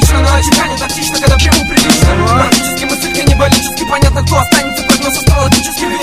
лично, но от тебя не тактично, когда приму прилично. Практически мысль каннибалически, понятно, кто останется. Прогноз астрологически.